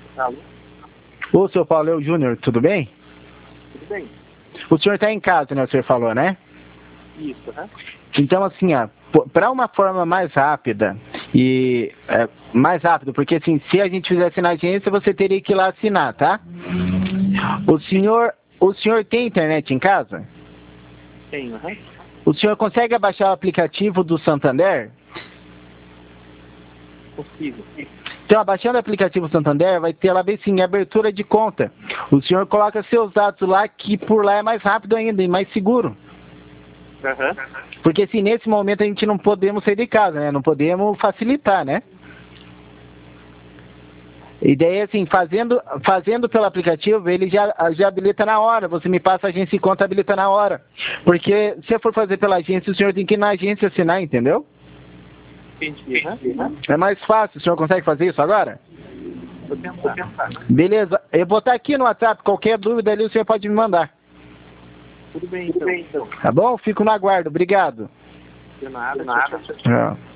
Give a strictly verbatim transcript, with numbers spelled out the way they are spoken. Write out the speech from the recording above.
Alô? Ô, seu Paulo, é o Júnior, tudo bem? Tudo bem? O senhor está em casa, né? O senhor falou, né? Isso, né? Então, assim, ó, para uma forma mais rápida e é, mais rápido, porque assim, se a gente fizesse na agência, você teria que ir lá assinar, tá? O senhor, o senhor tem internet em casa? Tenho, aham. O senhor consegue abaixar o aplicativo do Santander? Possível. Então, abaixando o aplicativo Santander, vai ter lá bem sim, abertura de conta. O senhor coloca seus dados lá, que por lá é mais rápido ainda e mais seguro. Aham. Porque assim, nesse momento a gente não podemos sair de casa, né? Não podemos facilitar, né? E daí, assim, fazendo, fazendo pelo aplicativo, ele já, já habilita na hora. Você me passa a agência e conta, habilita na hora. Porque se for fazer pela agência, o senhor tem que ir na agência assinar, entendeu? Entendi, aham. É mais fácil. O senhor consegue fazer isso agora? Vou tentar. Beleza. Eu vou estar aqui no WhatsApp. Qualquer dúvida ali, o senhor pode me mandar. Tudo bem, então. Tá bom? Fico no aguardo. Obrigado. De nada, de nada. Tchau.